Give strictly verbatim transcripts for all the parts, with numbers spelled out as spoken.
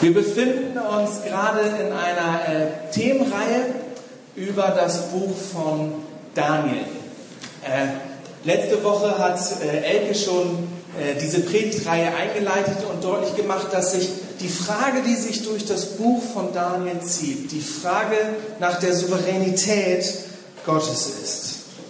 Wir befinden uns gerade in einer äh, Themenreihe über das Buch von Daniel. Äh, letzte Woche hat äh, Elke schon äh, diese Predigtreihe eingeleitet und deutlich gemacht, dass sich die Frage, die sich durch das Buch von Daniel zieht, die Frage nach der Souveränität Gottes ist.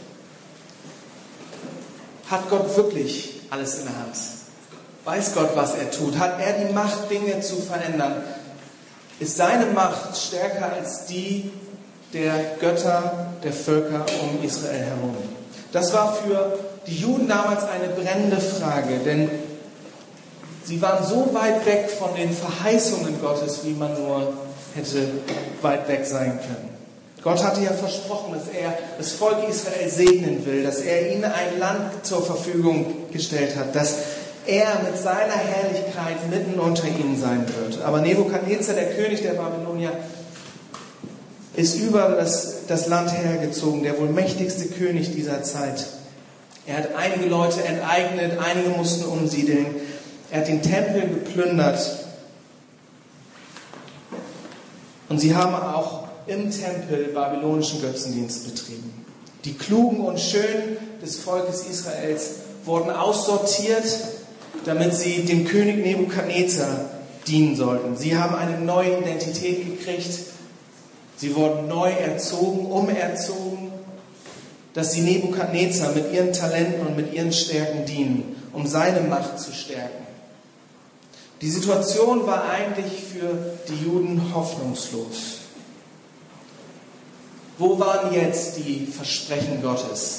Hat Gott wirklich alles in der Hand? Weiß Gott, was er tut? Hat er die Macht, Dinge zu verändern? Ist seine Macht stärker als die der Götter der Völker um Israel herum? Das war für die Juden damals eine brennende Frage, denn sie waren so weit weg von den Verheißungen Gottes, wie man nur hätte weit weg sein können. Gott hatte ja versprochen, dass er das Volk Israel segnen will, dass er ihnen ein Land zur Verfügung gestellt hat, dass er mit seiner Herrlichkeit mitten unter ihnen sein wird. Aber Nebukadnezar, der König der Babylonier, ist über das, das Land hergezogen, der wohl mächtigste König dieser Zeit. Er hat einige Leute enteignet, einige mussten umsiedeln. Er hat den Tempel geplündert. Und sie haben auch im Tempel babylonischen Götzendienst betrieben. Die Klugen und Schönen des Volkes Israels wurden aussortiert, damit sie dem König Nebukadnezar dienen sollten. Sie haben eine neue Identität gekriegt. Sie wurden neu erzogen, umerzogen, dass sie Nebukadnezar mit ihren Talenten und mit ihren Stärken dienen, um seine Macht zu stärken. Die Situation war eigentlich für die Juden hoffnungslos. Wo waren jetzt die Versprechen Gottes?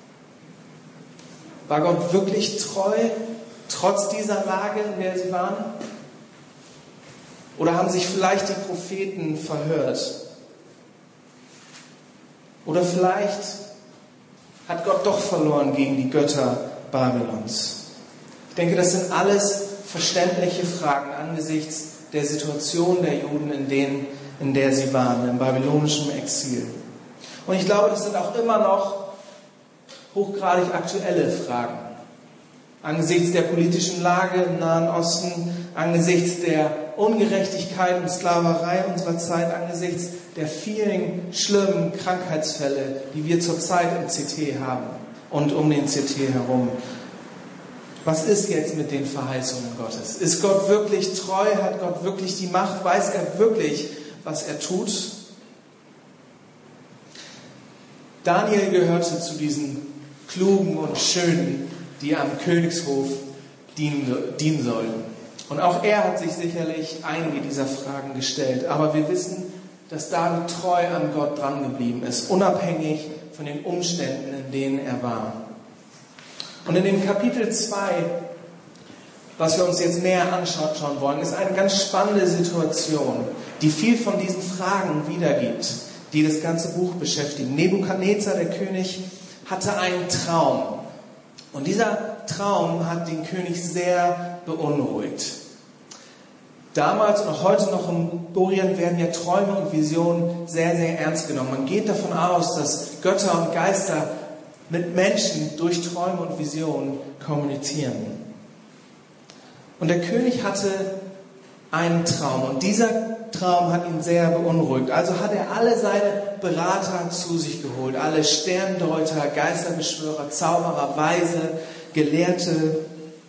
War Gott wirklich treu, trotz dieser Lage, in der sie waren? Oder haben sich vielleicht die Propheten verhört? Oder vielleicht hat Gott doch verloren gegen die Götter Babylons? Ich denke, das sind alles verständliche Fragen angesichts der Situation der Juden, in, denen, in der sie waren, im babylonischen Exil. Und ich glaube, das sind auch immer noch hochgradig aktuelle Fragen. Angesichts der politischen Lage im Nahen Osten, angesichts der Ungerechtigkeit und Sklaverei unserer Zeit, angesichts der vielen schlimmen Krankheitsfälle, die wir zurzeit im C T haben und um den C T herum. Was ist jetzt mit den Verheißungen Gottes? Ist Gott wirklich treu? Hat Gott wirklich die Macht? Weiß er wirklich, was er tut? Daniel gehörte zu diesen Klugen und Schönen, die am Königshof dienen, dienen sollen. Und auch er hat sich sicherlich einige dieser Fragen gestellt. Aber wir wissen, dass David treu an Gott dran geblieben ist, unabhängig von den Umständen, in denen er war. Und in dem Kapitel zwei, was wir uns jetzt näher anschauen wollen, ist eine ganz spannende Situation, die viel von diesen Fragen wiedergibt, die das ganze Buch beschäftigen. Nebukadnezar, der König, hatte einen Traum. Und dieser Traum hat den König sehr beunruhigt. Damals und auch heute noch im Orient werden ja Träume und Visionen sehr, sehr ernst genommen. Man geht davon aus, dass Götter und Geister mit Menschen durch Träume und Visionen kommunizieren. Und der König hatte einen Traum und dieser Traum hat ihn sehr beunruhigt. Also hat er alle seine Berater zu sich geholt, alle Sterndeuter, Geisterbeschwörer, Zauberer, Weise, Gelehrte.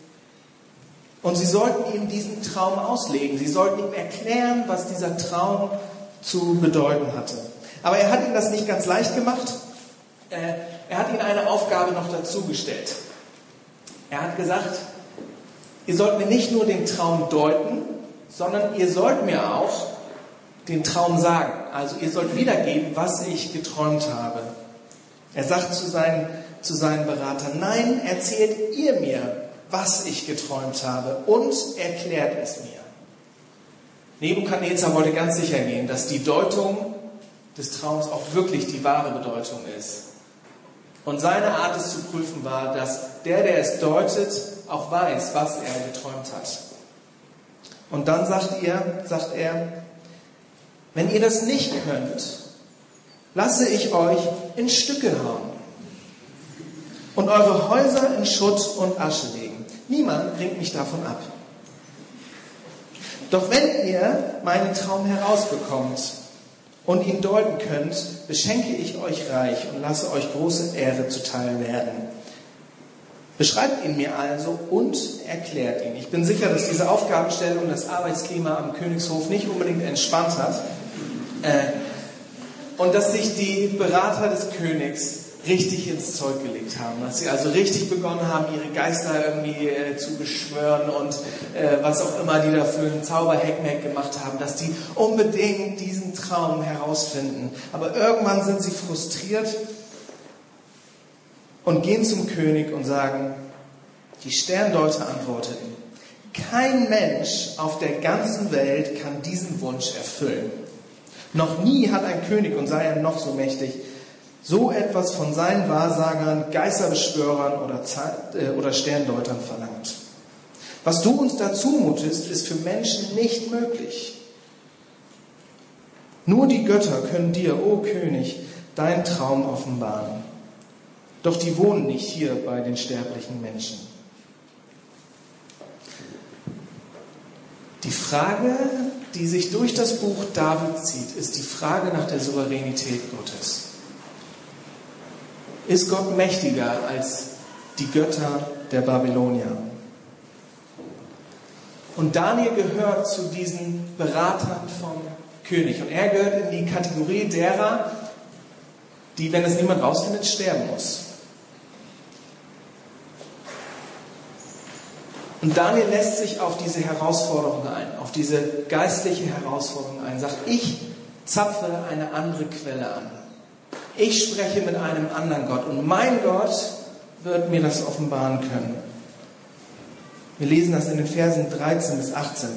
Und sie sollten ihm diesen Traum auslegen. Sie sollten ihm erklären, was dieser Traum zu bedeuten hatte. Aber er hat ihnen das nicht ganz leicht gemacht. Er hat ihnen eine Aufgabe noch dazu gestellt. Er hat gesagt, ihr sollt mir nicht nur den Traum deuten, sondern ihr sollt mir auch den Traum sagen. Also ihr sollt wiedergeben, was ich geträumt habe. Er sagt zu seinen, zu seinen Beratern, nein, erzählt ihr mir, was ich geträumt habe und erklärt es mir. Nebukadnezar wollte ganz sicher gehen, dass die Deutung des Traums auch wirklich die wahre Bedeutung ist. Und seine Art es zu prüfen war, dass der, der es deutet, auch weiß, was er geträumt hat. Und dann sagt er, sagt er, wenn ihr das nicht könnt, lasse ich euch in Stücke hauen und eure Häuser in Schutt und Asche legen. Niemand bringt mich davon ab. Doch wenn ihr meinen Traum herausbekommt und ihn deuten könnt, beschenke ich euch reich und lasse euch große Ehre zuteil werden. Beschreibt ihn mir also und erklärt ihn. Ich bin sicher, dass diese Aufgabenstellung das Arbeitsklima am Königshof nicht unbedingt entspannt hat äh, und dass sich die Berater des Königs richtig ins Zeug gelegt haben, dass sie also richtig begonnen haben, ihre Geister irgendwie äh, zu beschwören und äh, was auch immer die da für einen Zauberhackmack gemacht haben, dass die unbedingt diesen Traum herausfinden. Aber irgendwann sind sie frustriert und gehen zum König und sagen, die Sterndeuter antworteten, kein Mensch auf der ganzen Welt kann diesen Wunsch erfüllen. Noch nie hat ein König, und sei er noch so mächtig, so etwas von seinen Wahrsagern, Geisterbeschwörern oder, Zeit, äh, oder Sterndeutern verlangt. Was du uns da zumutest, ist für Menschen nicht möglich. Nur die Götter können dir, o König, deinen Traum offenbaren. Doch die wohnen nicht hier bei den sterblichen Menschen. Die Frage, die sich durch das Buch David zieht, ist die Frage nach der Souveränität Gottes. Ist Gott mächtiger als die Götter der Babylonier? Und Daniel gehört zu diesen Beratern vom König. Und er gehört in die Kategorie derer, die, wenn es niemand rausfindet, sterben muss. Und Daniel lässt sich auf diese Herausforderung ein, auf diese geistliche Herausforderung ein, sagt, ich zapfe eine andere Quelle an. Ich spreche mit einem anderen Gott und mein Gott wird mir das offenbaren können. Wir lesen das in den Versen dreizehn bis achtzehn.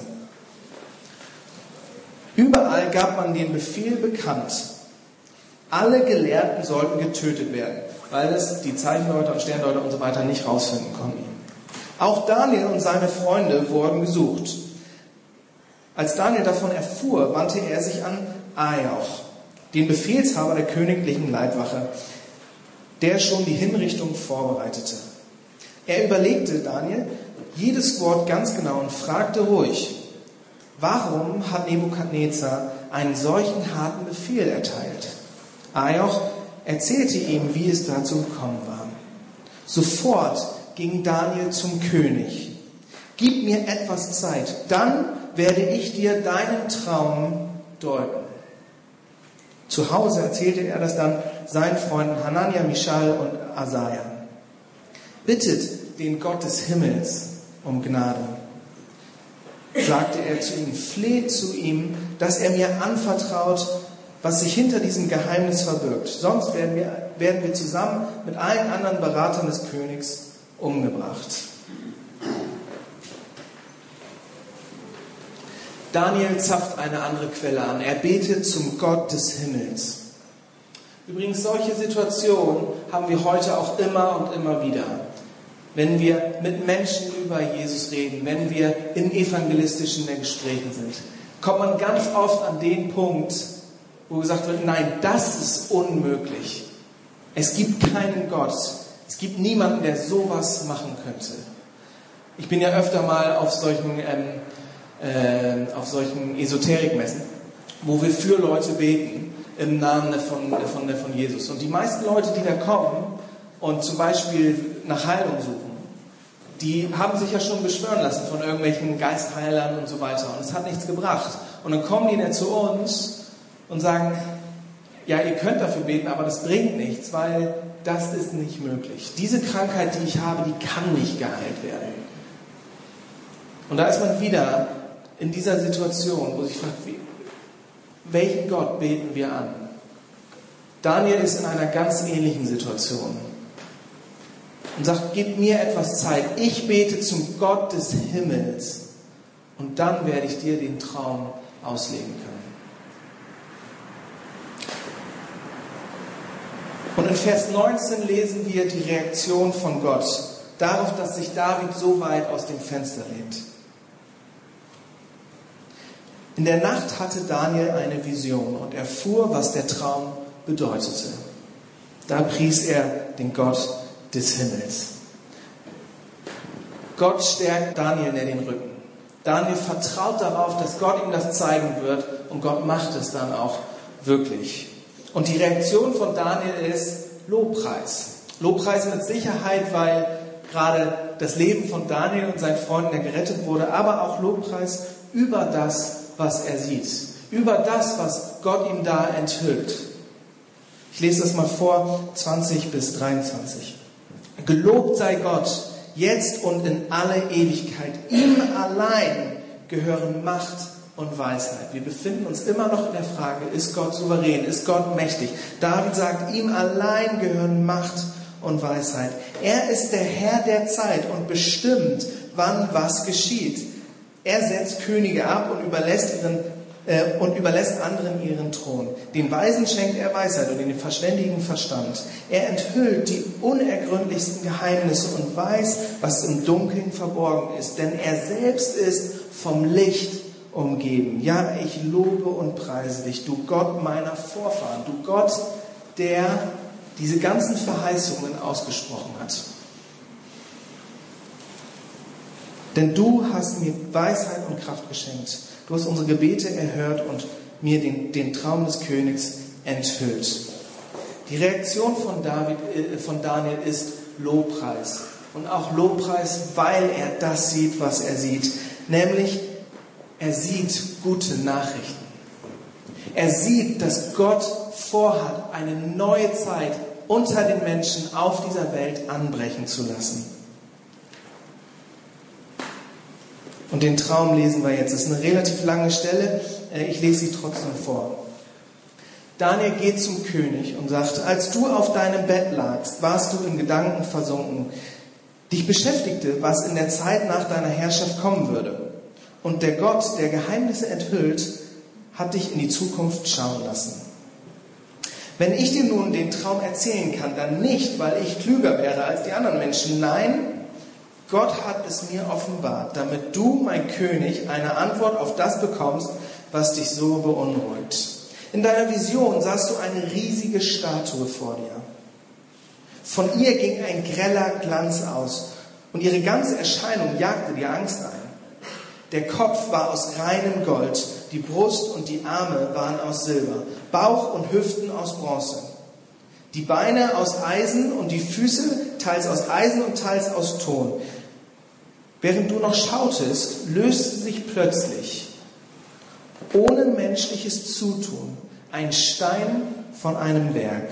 Überall gab man den Befehl bekannt, alle Gelehrten sollten getötet werden, weil es die Zeichendeuter und Sterndeuter und so weiter nicht rausfinden konnten. Auch Daniel und seine Freunde wurden gesucht. Als Daniel davon erfuhr, wandte er sich an Arioch, den Befehlshaber der königlichen Leibwache, der schon die Hinrichtung vorbereitete. Er überlegte Daniel jedes Wort ganz genau und fragte ruhig, warum hat Nebukadnezar einen solchen harten Befehl erteilt? Arioch erzählte ihm, wie es dazu gekommen war. Sofort ging Daniel zum König. Gib mir etwas Zeit, dann werde ich dir deinen Traum deuten. Zu Hause erzählte er das dann seinen Freunden Hanania, Mischael und Asaja. Bittet den Gott des Himmels um Gnade, sagte er zu ihm, fleht zu ihm, dass er mir anvertraut, was sich hinter diesem Geheimnis verbirgt. Sonst werden wir, werden wir zusammen mit allen anderen Beratern des Königs umgebracht. Daniel zapft eine andere Quelle an. Er betet zum Gott des Himmels. Übrigens, solche Situationen haben wir heute auch immer und immer wieder. Wenn wir mit Menschen über Jesus reden, wenn wir in evangelistischen Gesprächen sind, kommt man ganz oft an den Punkt, wo gesagt wird, nein, das ist unmöglich. Es gibt keinen Gott. Es gibt niemanden, der sowas machen könnte. Ich bin ja öfter mal auf solchen, ähm, äh, auf solchen Esoterikmessen, wo wir für Leute beten im Namen von, von, von Jesus. Und die meisten Leute, die da kommen und zum Beispiel nach Heilung suchen, die haben sich ja schon beschwören lassen von irgendwelchen Geistheilern und so weiter. Und es hat nichts gebracht. Und dann kommen die dann zu uns und sagen, ja, ihr könnt dafür beten, aber das bringt nichts, weil das ist nicht möglich. Diese Krankheit, die ich habe, die kann nicht geheilt werden. Und da ist man wieder in dieser Situation, wo sich fragt, wie, welchen Gott beten wir an? Daniel ist in einer ganz ähnlichen Situation und sagt, gib mir etwas Zeit. Ich bete zum Gott des Himmels und dann werde ich dir den Traum auslegen können. Und in Vers neunzehn lesen wir die Reaktion von Gott darauf, dass sich David so weit aus dem Fenster lehnt. In der Nacht hatte Daniel eine Vision und erfuhr, was der Traum bedeutete. Da pries er den Gott des Himmels. Gott stärkt Daniel in den Rücken. Daniel vertraut darauf, dass Gott ihm das zeigen wird und Gott macht es dann auch wirklich. Und die Reaktion von Daniel ist Lobpreis. Lobpreis mit Sicherheit, weil gerade das Leben von Daniel und seinen Freunden gerettet wurde, aber auch Lobpreis über das, was er sieht. Über das, was Gott ihm da enthüllt. Ich lese das mal vor, zwanzig bis dreiundzwanzig. Gelobt sei Gott, jetzt und in alle Ewigkeit. Ihm allein gehören Macht und Weisheit. Wir befinden uns immer noch in der Frage, ist Gott souverän, ist Gott mächtig? David sagt, ihm allein gehören Macht und Weisheit. Er ist der Herr der Zeit und bestimmt, wann was geschieht. Er setzt Könige ab und überlässt ihren äh, und überlässt anderen ihren Thron. Den Weisen schenkt er Weisheit und den Verständigen Verstand. Er enthüllt die unergründlichsten Geheimnisse und weiß, was im Dunkeln verborgen ist. Denn er selbst ist vom Licht umgeben. Ja, ich lobe und preise dich, du Gott meiner Vorfahren, du Gott, der diese ganzen Verheißungen ausgesprochen hat. Denn du hast mir Weisheit und Kraft geschenkt. Du hast unsere Gebete erhört und mir den, den Traum des Königs enthüllt. Die Reaktion von, David, äh, von Daniel ist Lobpreis. Und auch Lobpreis, weil er das sieht, was er sieht. Nämlich, er sieht gute Nachrichten. Er sieht, dass Gott vorhat, eine neue Zeit unter den Menschen auf dieser Welt anbrechen zu lassen. Und den Traum lesen wir jetzt. Das ist eine relativ lange Stelle. Ich lese sie trotzdem vor. Daniel geht zum König und sagt, als du auf deinem Bett lagst, warst du in Gedanken versunken. Dich beschäftigte, was in der Zeit nach deiner Herrschaft kommen würde. Und der Gott, der Geheimnisse enthüllt, hat dich in die Zukunft schauen lassen. Wenn ich dir nun den Traum erzählen kann, dann nicht, weil ich klüger wäre als die anderen Menschen. Nein, Gott hat es mir offenbart, damit du, mein König, eine Antwort auf das bekommst, was dich so beunruhigt. In deiner Vision sahst du eine riesige Statue vor dir. Von ihr ging ein greller Glanz aus und ihre ganze Erscheinung jagte dir Angst ein. Der Kopf war aus reinem Gold, die Brust und die Arme waren aus Silber, Bauch und Hüften aus Bronze. Die Beine aus Eisen und die Füße teils aus Eisen und teils aus Ton. Während du noch schautest, löste sich plötzlich, ohne menschliches Zutun, ein Stein von einem Berg.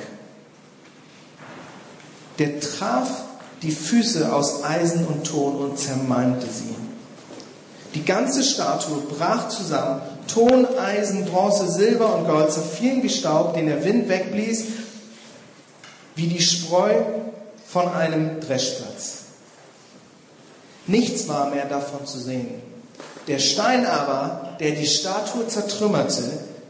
Der traf die Füße aus Eisen und Ton und zermalmte sie. Die ganze Statue brach zusammen. Ton, Eisen, Bronze, Silber und Gold zerfielen wie Staub, den der Wind wegblies, wie die Spreu von einem Dreschplatz. Nichts war mehr davon zu sehen. Der Stein aber, der die Statue zertrümmerte,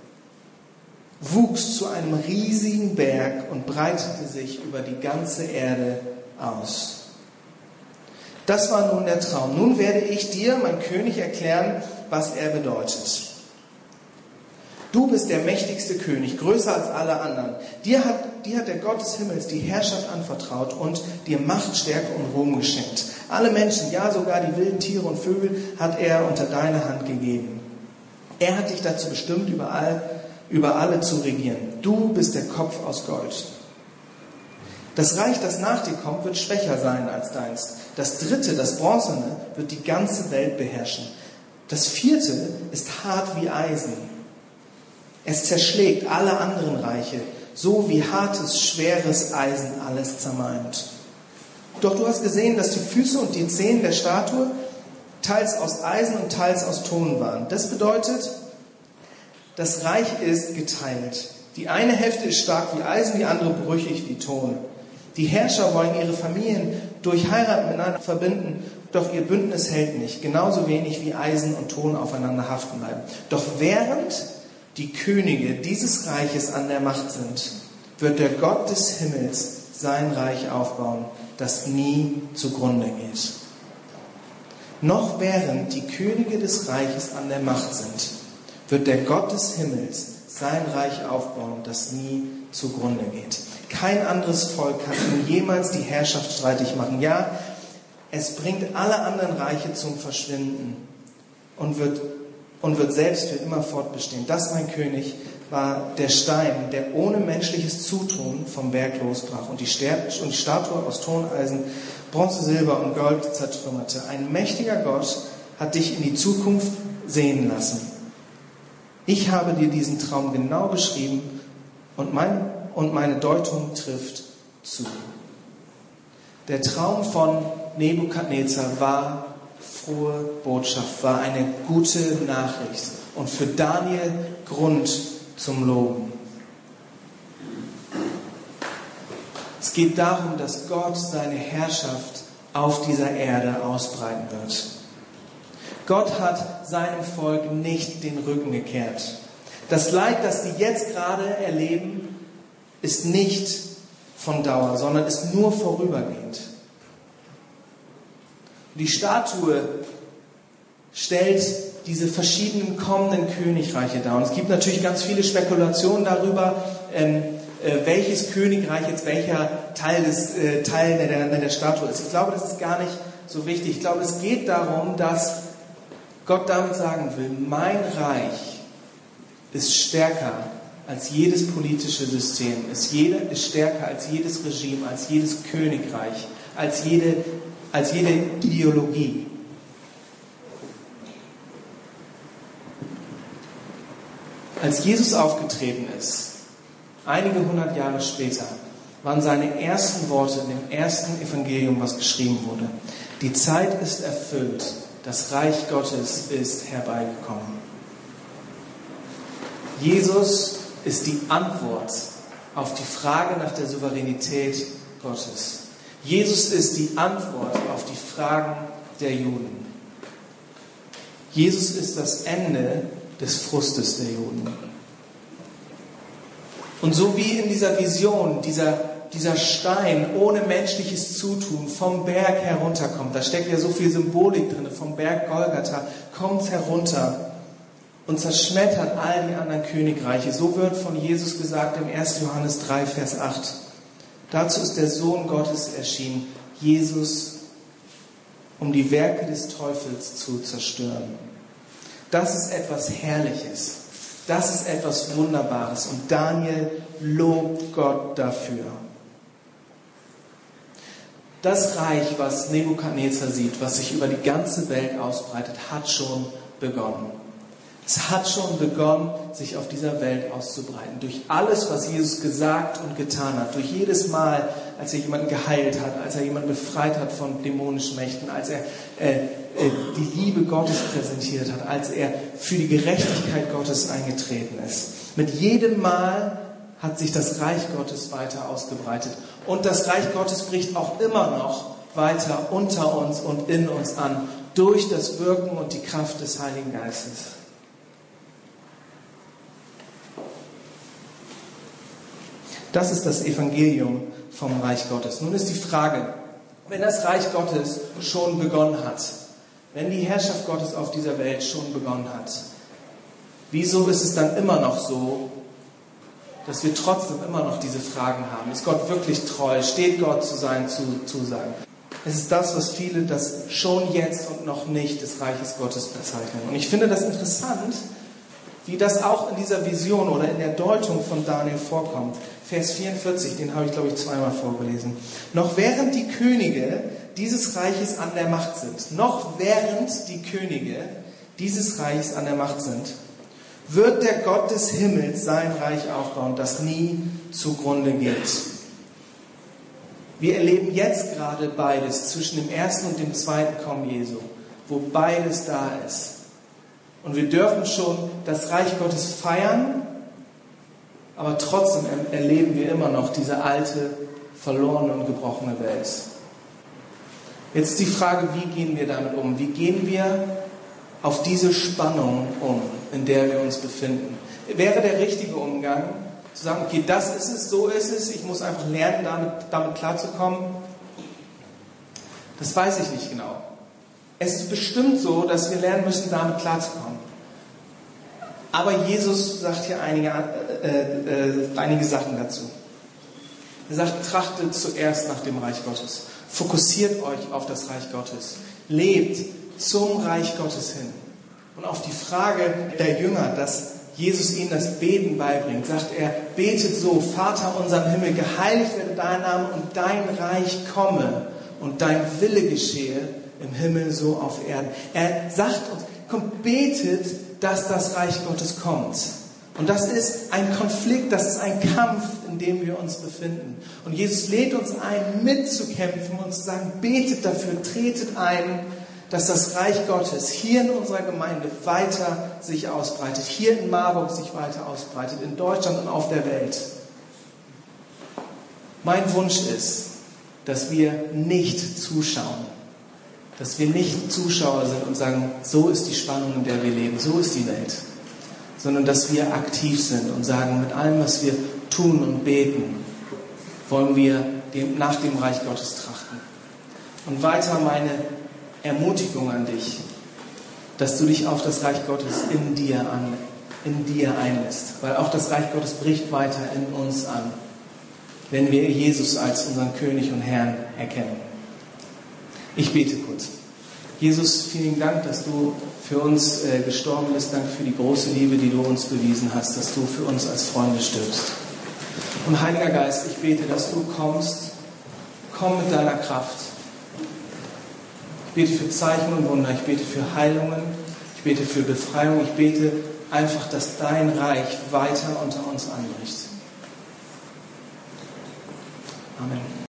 wuchs zu einem riesigen Berg und breitete sich über die ganze Erde aus. Das war nun der Traum. Nun werde ich dir, mein König, erklären, was er bedeutet. Du bist der mächtigste König, größer als alle anderen. Dir hat, dir hat der Gott des Himmels die Herrschaft anvertraut und dir Macht, Stärke und Ruhm geschenkt. Alle Menschen, ja sogar die wilden Tiere und Vögel, hat er unter deine Hand gegeben. Er hat dich dazu bestimmt, überall, über alle zu regieren. Du bist der Kopf aus Gold. Das Reich, das nach dir kommt, wird schwächer sein als deins. Das dritte, das Bronzene, wird die ganze Welt beherrschen. Das vierte ist hart wie Eisen. Es zerschlägt alle anderen Reiche, so wie hartes, schweres Eisen alles zermalmt. Doch du hast gesehen, dass die Füße und die Zehen der Statue teils aus Eisen und teils aus Ton waren. Das bedeutet, das Reich ist geteilt. Die eine Hälfte ist stark wie Eisen, die andere brüchig wie Ton. Die Herrscher wollen ihre Familien durch Heirat miteinander verbinden, doch ihr Bündnis hält nicht, genauso wenig wie Eisen und Ton aufeinander haften bleiben. Doch während die Könige dieses Reiches an der Macht sind, wird der Gott des Himmels sein Reich aufbauen, das nie zugrunde geht. Noch während die Könige des Reiches an der Macht sind, wird der Gott des Himmels sein Reich aufbauen, das nie zugrunde geht. Kein anderes Volk kann ihm jemals die Herrschaft streitig machen. Ja, es bringt alle anderen Reiche zum Verschwinden und wird, und wird selbst für immer fortbestehen. Das, mein König, war der Stein, der ohne menschliches Zutun vom Berg losbrach und die, Ster- und die Statue aus Toneisen, Bronze, Silber und Gold zertrümmerte. Ein mächtiger Gott hat dich in die Zukunft sehen lassen. Ich habe dir diesen Traum genau beschrieben und, mein, und meine Deutung trifft zu. Der Traum von Nebukadnezar war frohe Botschaft, war eine gute Nachricht und für Daniel Grund zum Loben. Es geht darum, dass Gott seine Herrschaft auf dieser Erde ausbreiten wird. Gott hat seinem Volk nicht den Rücken gekehrt. Das Leid, das die jetzt gerade erleben, ist nicht von Dauer, sondern ist nur vorübergehend. Die Statue stellt diese verschiedenen kommenden Königreiche dar. Und es gibt natürlich ganz viele Spekulationen darüber, ähm, äh, welches Königreich jetzt welcher Teil, des, äh, Teil der, der, der Statue ist. Ich glaube, das ist gar nicht so wichtig. Ich glaube, es geht darum, dass Gott damit sagen will, mein Reich ist stärker als jedes politische System, ist, jede, ist stärker als jedes Regime, als jedes Königreich, als jede, als jede Ideologie. Als Jesus aufgetreten ist, einige hundert Jahre später, waren seine ersten Worte in dem ersten Evangelium, was geschrieben wurde: Die Zeit ist erfüllt, das Reich Gottes ist herbeigekommen. Jesus ist die Antwort auf die Frage nach der Souveränität Gottes. Jesus ist die Antwort auf die Fragen der Juden. Jesus ist das Ende des Frustes der Juden. Und so wie in dieser Vision dieser, dieser Stein ohne menschliches Zutun vom Berg herunterkommt, da steckt ja so viel Symbolik drin, vom Berg Golgatha kommt herunter und zerschmettert all die anderen Königreiche. So wird von Jesus gesagt im ersten Johannes drei, Vers acht. Dazu ist der Sohn Gottes erschienen, Jesus, um die Werke des Teufels zu zerstören. Das ist etwas Herrliches. Das ist etwas Wunderbares. Und Daniel lobt Gott dafür. Das Reich, was Nebukadnezar sieht, was sich über die ganze Welt ausbreitet, hat schon begonnen. Es hat schon begonnen, sich auf dieser Welt auszubreiten. Durch alles, was Jesus gesagt und getan hat. Durch jedes Mal, als er jemanden geheilt hat, als er jemanden befreit hat von dämonischen Mächten, als er äh, äh, die Liebe Gottes präsentiert hat, als er für die Gerechtigkeit Gottes eingetreten ist. Mit jedem Mal hat sich das Reich Gottes weiter ausgebreitet. Und das Reich Gottes bricht auch immer noch weiter unter uns und in uns an. Durch das Wirken und die Kraft des Heiligen Geistes. Das ist das Evangelium vom Reich Gottes. Nun ist die Frage, wenn das Reich Gottes schon begonnen hat, wenn die Herrschaft Gottes auf dieser Welt schon begonnen hat, wieso ist es dann immer noch so, dass wir trotzdem immer noch diese Fragen haben? Ist Gott wirklich treu? Steht Gott zu seinen Zusagen? Es ist das, was viele das schon jetzt und noch nicht des Reiches Gottes bezeichnen. Und ich finde das interessant, wie das auch in dieser Vision oder in der Deutung von Daniel vorkommt. Vers vierundvierzig, den habe ich, glaube ich, zweimal vorgelesen. Noch während die Könige dieses Reiches an der Macht sind, noch während die Könige dieses Reiches an der Macht sind, wird der Gott des Himmels sein Reich aufbauen, das nie zugrunde geht. Wir erleben jetzt gerade beides zwischen dem ersten und dem zweiten Kommen Jesu, wo beides da ist. Und wir dürfen schon das Reich Gottes feiern, aber trotzdem erleben wir immer noch diese alte, verlorene und gebrochene Welt. Jetzt die Frage, wie gehen wir damit um? Wie gehen wir auf diese Spannung um, in der wir uns befinden? Wäre der richtige Umgang, zu sagen, okay, das ist es, so ist es, ich muss einfach lernen, damit, damit klarzukommen? Das weiß ich nicht genau. Es ist bestimmt so, dass wir lernen müssen, damit klarzukommen. Aber Jesus sagt hier einige, äh, äh, einige Sachen dazu. Er sagt, trachtet zuerst nach dem Reich Gottes. Fokussiert euch auf das Reich Gottes. Lebt zum Reich Gottes hin. Und auf die Frage der Jünger, dass Jesus ihnen das Beten beibringt, sagt er, betet so, Vater unser im Himmel, geheiligt werde dein Name und dein Reich komme und dein Wille geschehe im Himmel so auf Erden. Er sagt uns, kommt, betet, dass das Reich Gottes kommt. Und das ist ein Konflikt, das ist ein Kampf, in dem wir uns befinden. Und Jesus lädt uns ein, mitzukämpfen und zu sagen, betet dafür, tretet ein, dass das Reich Gottes hier in unserer Gemeinde weiter sich ausbreitet, hier in Marburg sich weiter ausbreitet, in Deutschland und auf der Welt. Mein Wunsch ist, dass wir nicht zuschauen, dass wir nicht Zuschauer sind und sagen, so ist die Spannung, in der wir leben, so ist die Welt, sondern dass wir aktiv sind und sagen, mit allem, was wir tun und beten, wollen wir dem, nach dem Reich Gottes trachten. Und weiter meine Ermutigung an dich, dass du dich auf das Reich Gottes in dir, an, in dir einlässt, weil auch das Reich Gottes bricht weiter in uns an, wenn wir Jesus als unseren König und Herrn erkennen. Ich bete kurz. Jesus, vielen Dank, dass du für uns äh, gestorben bist. Danke für die große Liebe, die du uns bewiesen hast, dass du für uns als Freunde stirbst. Und Heiliger Geist, ich bete, dass du kommst, komm mit deiner Kraft. Ich bete für Zeichen und Wunder, ich bete für Heilungen, ich bete für Befreiung, ich bete einfach, dass dein Reich weiter unter uns anbricht. Amen.